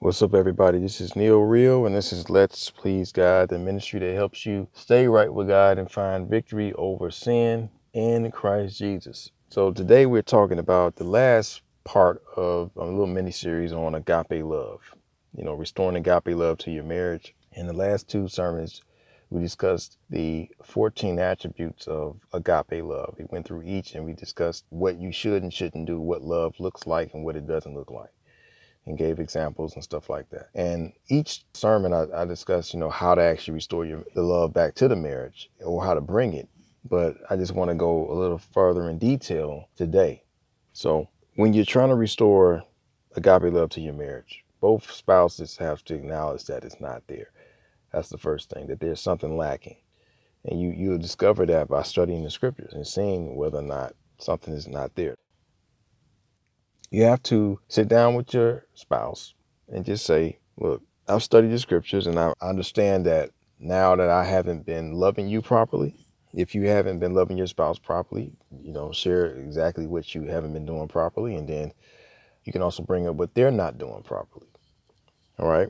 What's up, everybody? This is Neil Real, and this is Let's Please God, the ministry that helps you stay right with God and find victory over sin in Christ Jesus. So today we're talking about the last part of a little mini-series on agape love, restoring agape love to your marriage. In the last two sermons, we discussed the 14 attributes of agape love. We went through each and we discussed what you should and shouldn't do, what love looks like and what it doesn't look like, and gave examples and stuff like that. And each sermon I discussed, how to actually restore the love back to the marriage or how to bring it. But I just want to go a little further in detail today. So when you're trying to restore agape love to your marriage, both spouses have to acknowledge that it's not there. That's the first thing, that there's something lacking. And you'll discover that by studying the scriptures and seeing whether or not something is not there. You have to sit down with your spouse and just say, look, I've studied the scriptures and I understand that now that I haven't been loving you properly. If you haven't been loving your spouse properly, share exactly what you haven't been doing properly. And then you can also bring up what they're not doing properly. All right.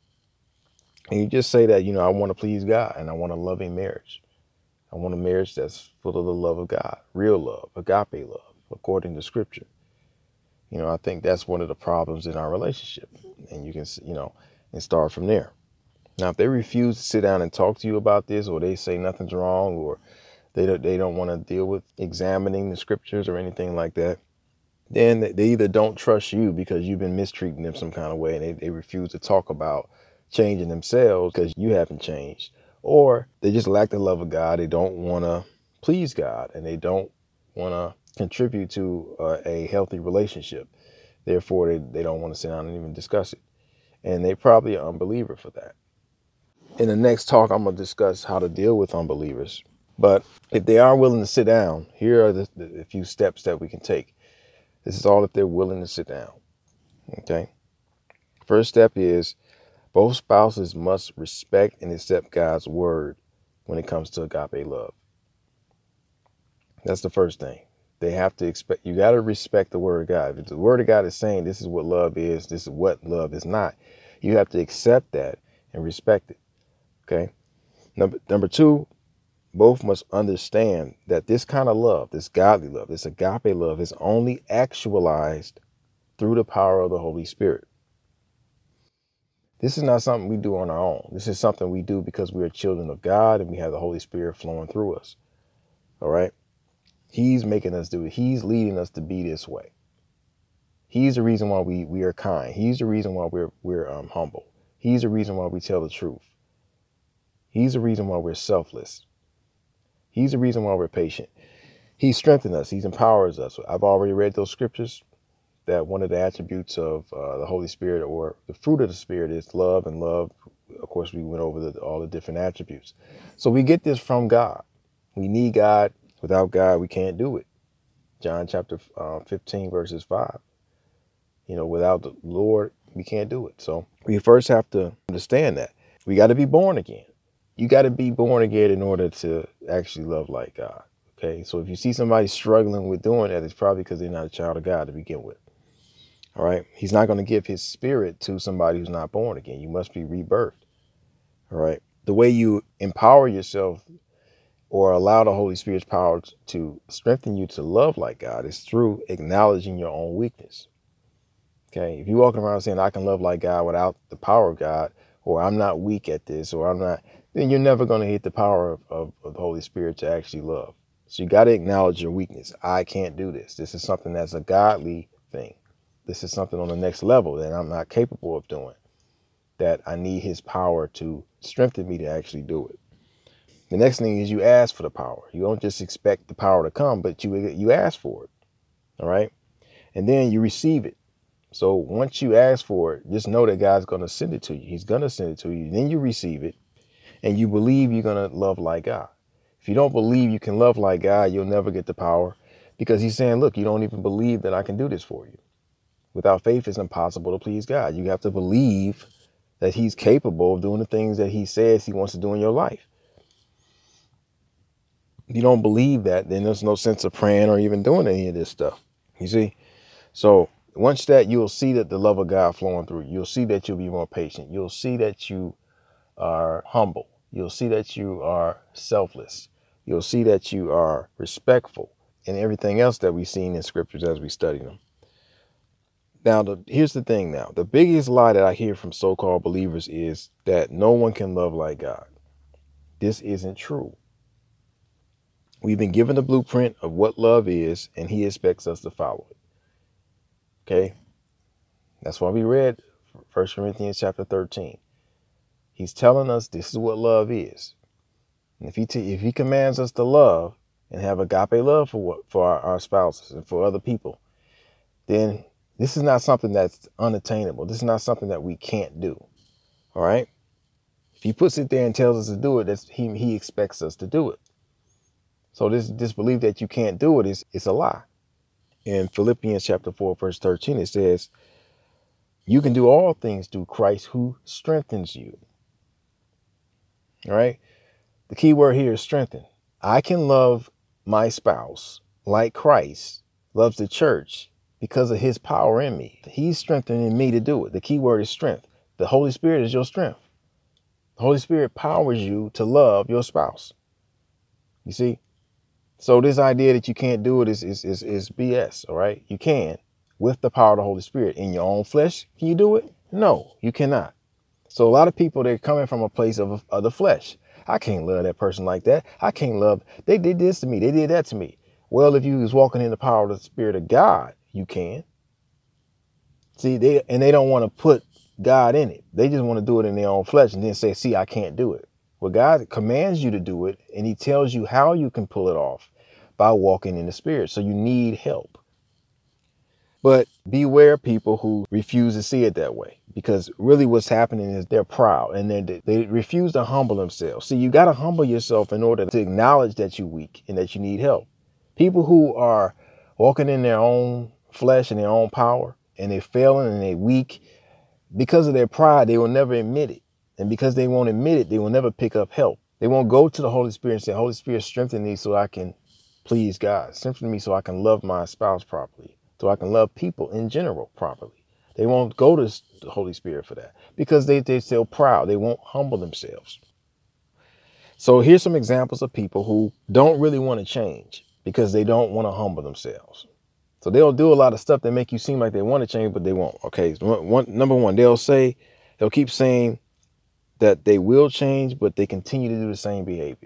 And you just say that, I want to please God and I want a loving marriage. I want a marriage that's full of the love of God, real love, agape love, according to scripture. I think that's one of the problems in our relationship, and you can, and start from there. Now, if they refuse to sit down and talk to you about this, or they say nothing's wrong, or they don't want to deal with examining the scriptures or anything like that, then they either don't trust you because you've been mistreating them some kind of way, and they refuse to talk about changing themselves because you haven't changed, or they just lack the love of God. They don't want to please God, and they don't want to contribute to a healthy relationship. Therefore, they don't want to sit down and even discuss it. And they probably are an unbeliever for that. In the next talk, I'm going to discuss how to deal with unbelievers. But if they are willing to sit down, here are the few steps that we can take. This is all if they're willing to sit down. Okay. First step is both spouses must respect and accept God's word when it comes to agape love. That's the first thing. They have to expect, you got to respect the word of God. If the word of God is saying this is what love is, this is what love is not, you have to accept that and respect it. Okay. Number two, both must understand that this kind of love, this godly love, this agape love is only actualized through the power of the Holy Spirit. This is not something we do on our own. This is something we do because we are children of God and we have the Holy Spirit flowing through us. All right. He's making us do it. He's leading us to be this way. He's the reason why we are kind. He's the reason why we're humble. He's the reason why we tell the truth. He's the reason why we're selfless. He's the reason why we're patient. He strengthens us. He empowers us. I've already read those scriptures that one of the attributes of the Holy Spirit, or the fruit of the Spirit, is love. And love, of course, we went over all the different attributes. So we get this from God. We need God. Without God, we can't do it. John chapter 15, verses 5. Without the Lord, we can't do it. So we first have to understand that. We got to be born again. You got to be born again in order to actually love like God. Okay. So if you see somebody struggling with doing that, it's probably because they're not a child of God to begin with. All right. He's not going to give his spirit to somebody who's not born again. You must be rebirthed. All right. The way you empower yourself or allow the Holy Spirit's power to strengthen you to love like God is through acknowledging your own weakness. Okay, if you're walking around saying I can love like God without the power of God, or I'm not weak at this, or I'm not, then you're never going to hit the power of the Holy Spirit to actually love. So you got to acknowledge your weakness. I can't do this. This is something that's a godly thing. This is something on the next level that I'm not capable of doing, that I need his power to strengthen me to actually do it. The next thing is you ask for the power. You don't just expect the power to come, but you ask for it. All right. And then you receive it. So once you ask for it, just know that God's going to send it to you. He's going to send it to you. Then you receive it and you believe you're going to love like God. If you don't believe you can love like God, you'll never get the power, because he's saying, look, you don't even believe that I can do this for you. Without faith, it's impossible to please God. You have to believe that he's capable of doing the things that he says he wants to do in your life. If you don't believe that, then there's no sense of praying or even doing any of this stuff. You see? So Once that, you'll see that the love of God flowing through you. You'll see that you'll be more patient. You'll see that you are humble. You'll see that you are selfless. You'll see that you are respectful, and everything else that we've seen in scriptures as we study them. Now, here's the thing now. The biggest lie that I hear from so-called believers is that no one can love like God. This isn't true. We've been given the blueprint of what love is, and he expects us to follow it. Okay? That's why we read 1 Corinthians chapter 13. He's telling us this is what love is. And if he commands us to love and have agape love for our spouses and for other people, then this is not something that's unattainable. This is not something that we can't do. All right? If he puts it there and tells us to do it, he expects us to do it. So this belief that you can't do it is a lie. In Philippians chapter 4, verse 13, it says, you can do all things through Christ who strengthens you. All right? The key word here is strengthen. I can love my spouse like Christ loves the church because of his power in me. He's strengthening me to do it. The key word is strength. The Holy Spirit is your strength. The Holy Spirit powers you to love your spouse. You see? So this idea that you can't do it is BS, all right? You can, with the power of the Holy Spirit. In your own flesh, can you do it? No, you cannot. So a lot of people, they're coming from a place of the flesh. I can't love that person like that. I can't love, they did this to me. They did that to me. Well, if you was walking in the power of the Spirit of God, you can. See, they don't want to put God in it. They just want to do it in their own flesh and then say, see, I can't do it. Well, God commands you to do it, and he tells you how you can pull it off by walking in the Spirit. So you need help. But beware people who refuse to see it that way, because really what's happening is they're proud and they refuse to humble themselves. See, you got to humble yourself in order to acknowledge that you're weak and that you need help. People who are walking in their own flesh and their own power, and they're failing and they're weak, because of their pride, they will never admit it. And because they won't admit it, they will never pick up help. They won't go to the Holy Spirit and say, Holy Spirit, strengthen me so I can please God. Strengthen me so I can love my spouse properly, so I can love people in general properly. They won't go to the Holy Spirit for that because they're still proud. They won't humble themselves. So here's some examples of people who don't really want to change because they don't want to humble themselves. So they'll do a lot of stuff that make you seem like they want to change, but they won't. Okay, number one, they'll keep saying that they will change, but they continue to do the same behavior.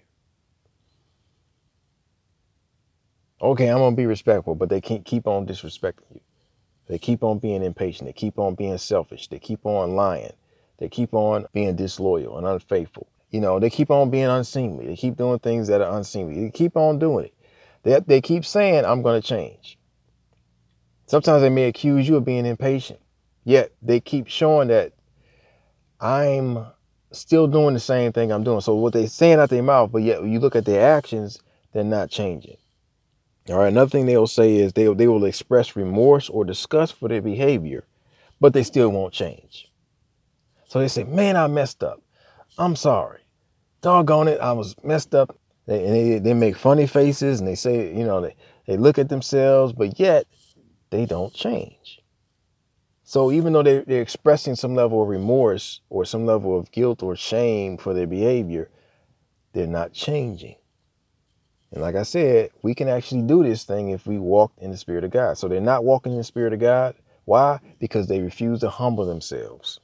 Okay, I'm going to be respectful, but they can't keep on disrespecting you. They keep on being impatient. They keep on being selfish. They keep on lying. They keep on being disloyal and unfaithful. You know, they keep on being unseemly. They keep doing things that are unseemly. They keep on doing it. They keep saying, I'm going to change. Sometimes they may accuse you of being impatient, yet they keep showing that I'm still doing the same thing I'm doing. So what they're saying out their mouth, but yet you look at their actions, they're not changing. All right. Another thing they'll say is they will express remorse or disgust for their behavior, but they still won't change. So they say, man, I messed up. I'm sorry. Doggone it. I was messed up. They make funny faces and they say, you know, they look at themselves, but yet they don't change. So even though they're expressing some level of remorse or some level of guilt or shame for their behavior, they're not changing. And like I said, we can actually do this thing if we walk in the Spirit of God. So they're not walking in the Spirit of God. Why? Because they refuse to humble themselves.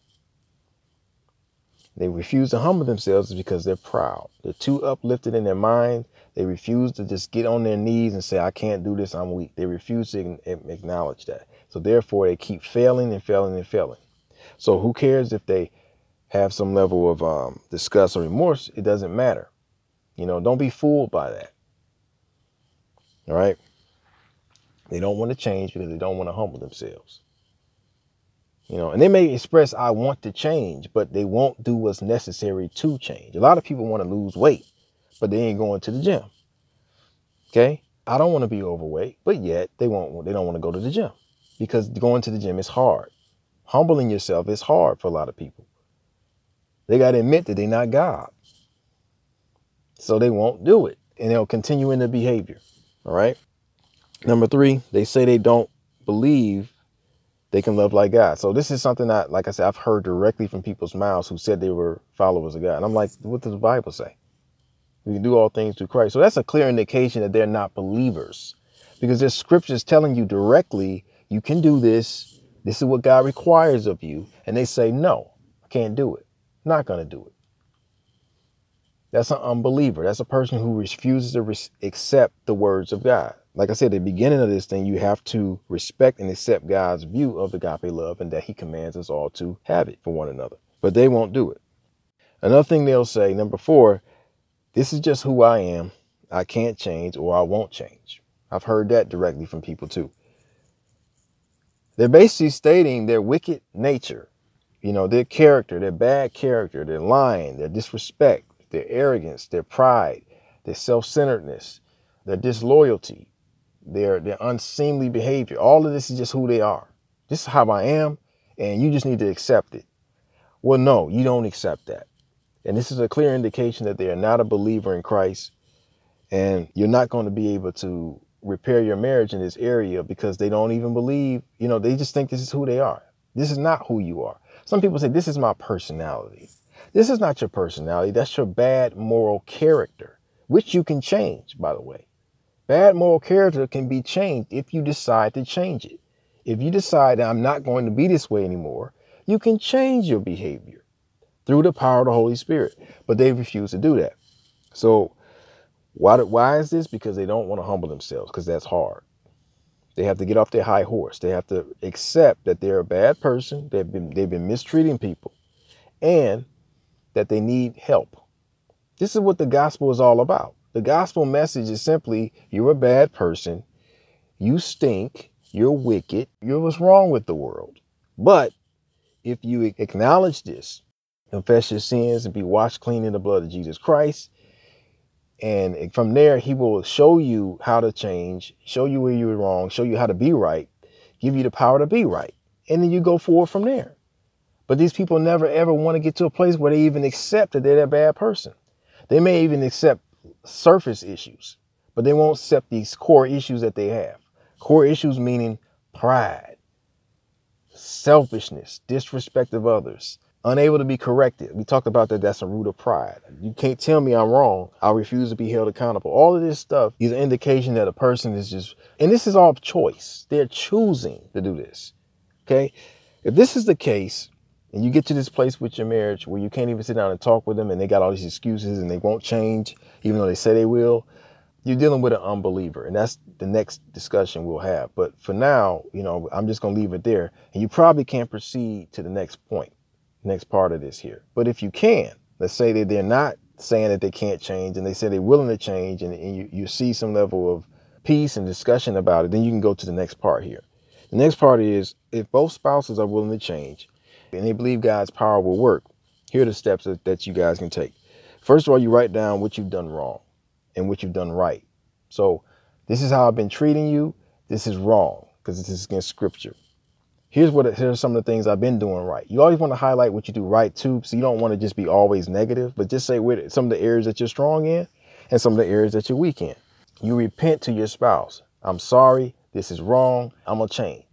They refuse to humble themselves because they're proud. They're too uplifted in their mind. They refuse to just get on their knees and say, I can't do this, I'm weak. They refuse to acknowledge that. So therefore, they keep failing and failing and failing. So who cares if they have some level of disgust or remorse? It doesn't matter. You know, don't be fooled by that. All right. They don't want to change because they don't want to humble themselves. You know, and they may express, I want to change, but they won't do what's necessary to change. A lot of people want to lose weight, but they ain't going to the gym. Okay. I don't want to be overweight, but yet they don't want to go to the gym because going to the gym is hard. Humbling yourself is hard for a lot of people. They got to admit that they're not God. So they won't do it and they'll continue in the behavior. All right. Number 3, they say they don't believe they can love like God. So this is something that, like I said, I've heard directly from people's mouths who said they were followers of God. And I'm like, what does the Bible say? We can do all things through Christ. So that's a clear indication that they're not believers, because there's scriptures telling you directly, you can do this. This is what God requires of you. And they say, no, I can't do it. Not going to do it. That's an unbeliever. That's a person who refuses to accept the words of God. Like I said, at the beginning of this thing, you have to respect and accept God's view of agape love and that he commands us all to have it for one another. But they won't do it. Another thing they'll say, number 4, this is just who I am. I can't change, or I won't change. I've heard that directly from people too. They're basically stating their wicked nature, their character, their bad character, their lying, their disrespect, their arrogance, their pride, their self-centeredness, their disloyalty, their unseemly behavior. All of this is just who they are. This is how I am, and you just need to accept it. Well, no, you don't accept that. And this is a clear indication that they are not a believer in Christ, and you're not going to be able to repair your marriage in this area because they don't even believe, they just think this is who they are. This is not who you are. Some people say, this is my personality. This is not your personality. That's your bad moral character, which you can change, by the way. Bad moral character can be changed if you decide to change it. If you decide that I'm not going to be this way anymore, you can change your behavior through the power of the Holy Spirit. But they refuse to do that. So why is this? Because they don't want to humble themselves, because that's hard. They have to get off their high horse. They have to accept that they're a bad person. They've been mistreating people, and that they need help. This is what the gospel is all about. The gospel message is simply, you're a bad person. You stink. You're wicked. You're what's wrong with the world. But if you acknowledge this, confess your sins, and be washed clean in the blood of Jesus Christ, and from there, he will show you how to change, show you where you were wrong, show you how to be right, give you the power to be right. And then you go forward from there. But these people never, ever want to get to a place where they even accept that they're that bad person. They may even accept surface issues, but they won't accept these core issues that they have. Core issues meaning pride, selfishness, disrespect of others, unable to be corrected. We talked about that. That's a root of pride. You can't tell me I'm wrong. I refuse to be held accountable. All of this stuff is an indication that a person is just, and this is all choice. They're choosing to do this. Okay. If this is the case, and you get to this place with your marriage where you can't even sit down and talk with them, and they got all these excuses and they won't change, even though they say they will, you're dealing with an unbeliever. And that's the next discussion we'll have. But for now, I'm just going to leave it there. And you probably can't proceed to the next point, next part of this here. But if you can, let's say that they're not saying that they can't change, and they say they're willing to change, and you see some level of peace and discussion about it, then you can go to the next part here. The next part is, if both spouses are willing to change and they believe God's power will work, here are the steps that you guys can take. First of all, you write down what you've done wrong and what you've done right. So this is how I've been treating you. This is wrong because this is against scripture. Here's some of the things I've been doing right. You always want to highlight what you do right too. So you don't want to just be always negative, but just say what some of the areas that you're strong in and some of the areas that you're weak in. You repent to your spouse. I'm sorry. This is wrong. I'm going to change.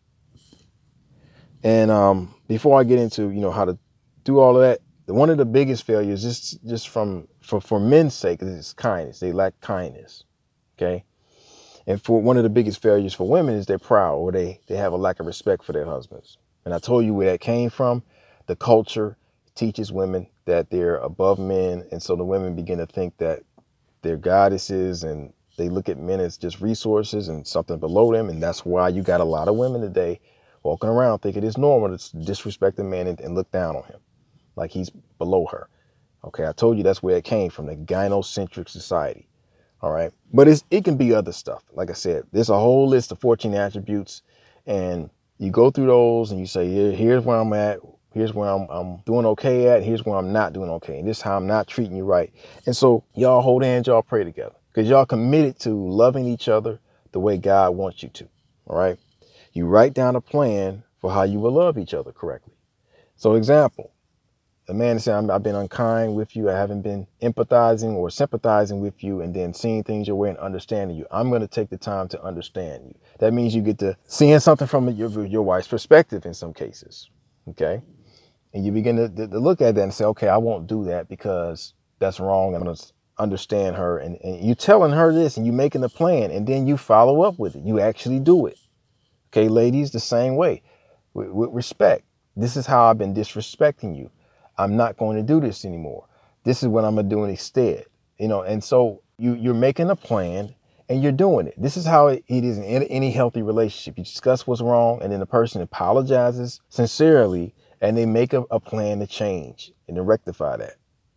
And before I get into, how to do all of that, one of the biggest failures, just for men's sake, is kindness. They lack kindness. Okay. And for one of the biggest failures for women is they're proud, or they have a lack of respect for their husbands. And I told you where that came from. The culture teaches women that they're above men. And so the women begin to think that they're goddesses, and they look at men as just resources and something below them. And that's why you got a lot of women today walking around thinking it's normal to disrespect a man and look down on him like he's below her. Okay, I told you that's where it came from, the gynocentric society. All right. But it can be other stuff. Like I said, there's a whole list of 14 attributes, and you go through those and you say, here's where I'm at. Here's where I'm doing okay at. Here's where I'm not doing okay. And this is how I'm not treating you right. And so y'all hold hands, y'all pray together, because y'all committed to loving each other the way God wants you to. All right. You write down a plan for how you will love each other correctly. So example, A man is saying, I've been unkind with you. I haven't been empathizing or sympathizing with you and then seeing things your way and understanding you. I'm going to take the time to understand you. That means you get to seeing something from your wife's perspective in some cases. Okay. And you begin to look at that and say, okay, I won't do that because that's wrong. I'm going to understand her. And you telling her this and you making a plan and then you follow up with it. You actually do it. Okay, ladies, the same way with respect. This is how I've been disrespecting you. I'm not going to do this anymore. This is what I'm going to do instead. And so you're making a plan and you're doing it. This is how it is in any healthy relationship. You discuss what's wrong and then the person apologizes sincerely and they make a plan to change and to rectify that.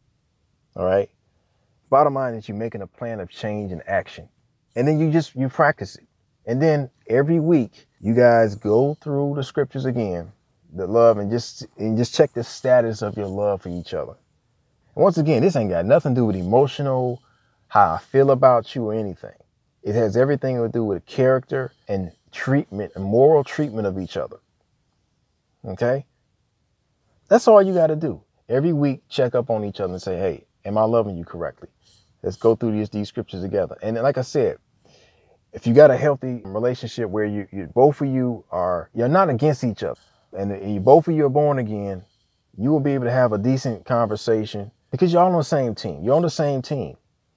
All right. Bottom line is you're making a plan of change and action. And then you practice it. And then every week you guys go through the scriptures again, the love, and just check the status of your love for each other. And once again, this ain't got nothing to do with emotional, how I feel about you or anything. It has everything to do with character and treatment and moral treatment of each other. Okay? That's all you got to do. Every week, check up on each other and say, hey, am I loving you correctly? Let's go through these scriptures together. And like I said, if you got a healthy relationship where you both of you you're not against each other and you both of you are born again, you will be able to have a decent conversation because you're all on the same team. You're on the same team.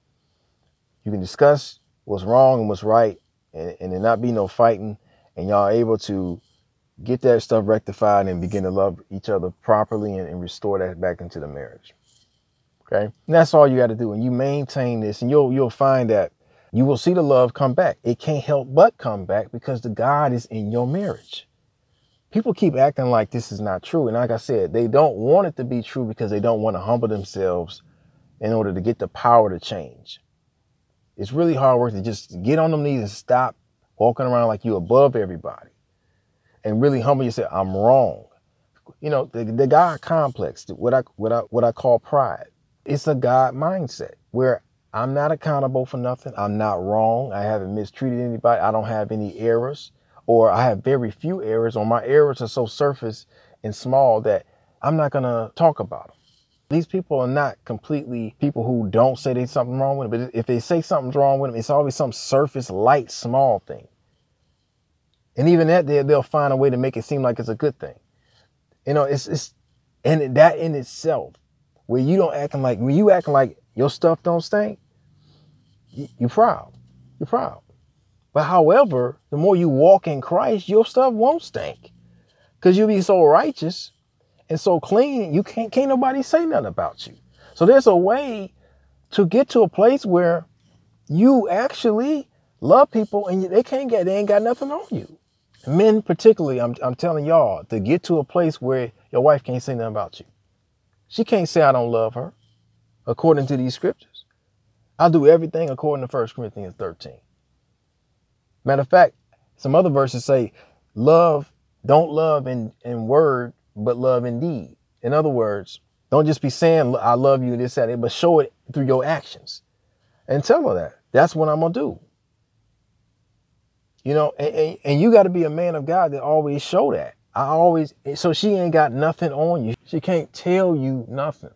You can discuss what's wrong and what's right and there not be no fighting, and y'all are able to get that stuff rectified and begin to love each other properly and restore that back into the marriage. Okay. And that's all you got to do. And you maintain this and you'll find that you will see the love come back. It can't help but come back because the God is in your marriage. People keep acting like this is not true. And like I said, they don't want it to be true because they don't want to humble themselves in order to get the power to change. It's really hard work to just get on them knees and stop walking around like you're above everybody and really humble yourself. I'm wrong. The God complex, what I call pride. It's a God mindset where I'm not accountable for nothing. I'm not wrong. I haven't mistreated anybody. I don't have any errors, or I have very few errors, or my errors are so surface and small that I'm not going to talk about them. These people are not completely people who don't say there's something wrong with them. But if they say something's wrong with them, it's always some surface, light, small thing. And even that, they'll find a way to make it seem like it's a good thing. It's and that in itself, where you don't acting like, when you acting like your stuff don't stink, you're proud. You're proud. But however, the more you walk in Christ, your stuff won't stink. Because you'll be so righteous and so clean, you can't nobody say nothing about you. So there's a way to get to a place where you actually love people and they ain't got nothing on you. Men particularly, I'm telling y'all, to get to a place where your wife can't say nothing about you. She can't say I don't love her, according to these scriptures. I'll do everything according to 1 Corinthians 13. Matter of fact, some other verses say, don't love in word, but love in deed. In other words, don't just be saying, I love you, this, that, but show it through your actions. And tell her that. That's what I'm going to do. And you got to be a man of God that always show that. So she ain't got nothing on you. She can't tell you nothing.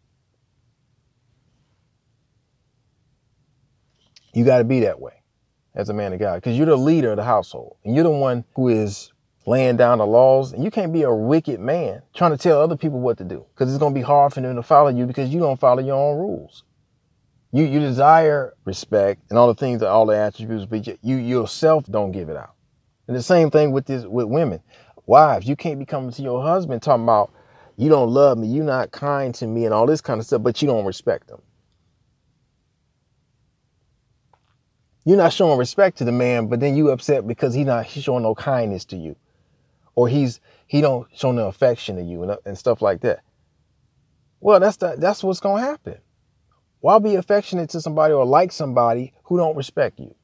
You got to be that way as a man of God because you're the leader of the household and you're the one who is laying down the laws, and you can't be a wicked man trying to tell other people what to do because it's going to be hard for them to follow you because you don't follow your own rules. You desire respect and all the things, all the attributes, but you yourself don't give it out. And the same thing with women. Wives, you can't be coming to your husband talking about you don't love me, you're not kind to me and all this kind of stuff, but you don't respect them. You're not showing respect to the man, but then you upset because he's showing no kindness to you. Or he don't show no affection to you and stuff like that. Well, that's what's going to happen. Why be affectionate to somebody or like somebody who don't respect you?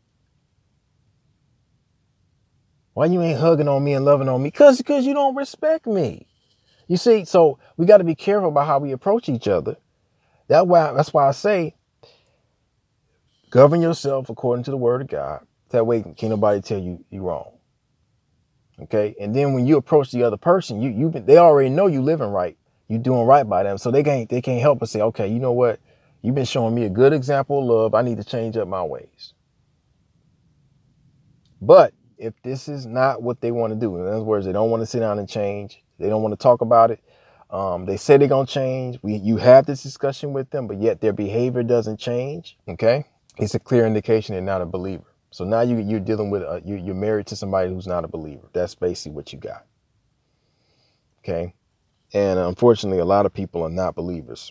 Why you ain't hugging on me and loving on me? Because you don't respect me. You see, so we got to be careful about how we approach each other. That's why I say, govern yourself according to the word of God. That way, can't nobody tell you you're wrong. Okay, and then when you approach the other person, they already know you living right You doing right by them. So they can't help but say, okay, you know what? You've been showing me a good example of love. I need to change up my ways. But if this is not what they want to do, in other words, they don't want to sit down and change, they don't want to talk about it. They say they're going to change. You have this discussion with them, but yet their behavior doesn't change. Okay. It's a clear indication they're not a believer. So now you're dealing with, you're married to somebody who's not a believer. That's basically what you got. Okay. And unfortunately, a lot of people are not believers.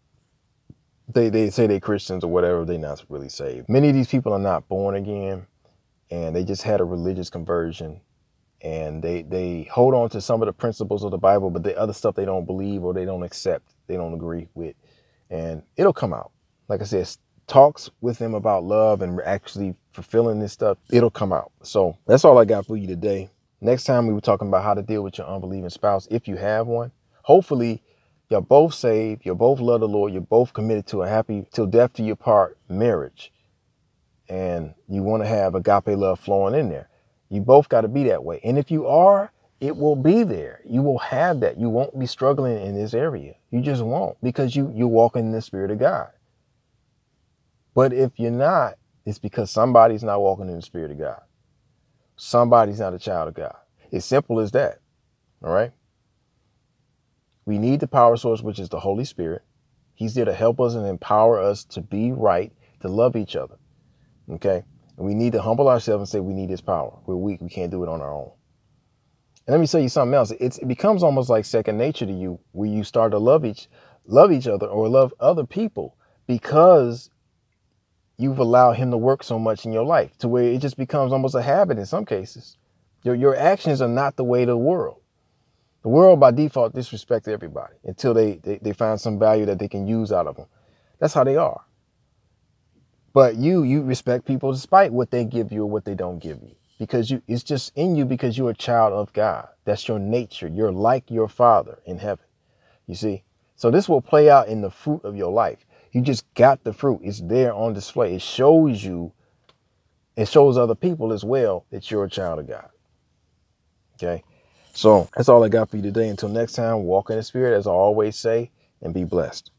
They say they're Christians or whatever. They're not really saved. Many of these people are not born again, and they just had a religious conversion, and they hold on to some of the principles of the Bible, but the other stuff they don't believe or they don't accept, they don't agree with, and it'll come out. Like I said, talks with them about love and actually fulfilling this stuff, it'll come out. So that's all I got for you today. Next time we were talking about how to deal with your unbelieving spouse, if you have one. Hopefully you're both saved, you both love the Lord, you're both committed to a happy till death do you part marriage, and you want to have agape love flowing in there. You both got to be that way. And if you are, it will be there. You will have that. You won't be struggling in this area. You just won't, because you're walking in the Spirit of God. But if you're not, it's because somebody's not walking in the Spirit of God. Somebody's not a child of God. It's simple as that. All right. We need the power source, which is the Holy Spirit. He's there to help us and empower us to be right, to love each other. Okay. And we need to humble ourselves and say we need his power. We're weak. We can't do it on our own. And let me tell you something else. It becomes almost like second nature to you, where you start to love each other or love other people, because you've allowed him to work so much in your life, to where it just becomes almost a habit in some cases. Your actions are not the way of the world. The world by default disrespects everybody until they find some value that they can use out of them. That's how they are. But you respect people despite what they give you or what they don't give you, because it's just in you, because you're a child of God. That's your nature. You're like your Father in heaven. You see? So this will play out in the fruit of your life. You just got the fruit. It's there on display. It shows you, it shows other people as well that you're a child of God. Okay? So that's all I got for you today. Until next time, walk in the Spirit, as I always say, and be blessed.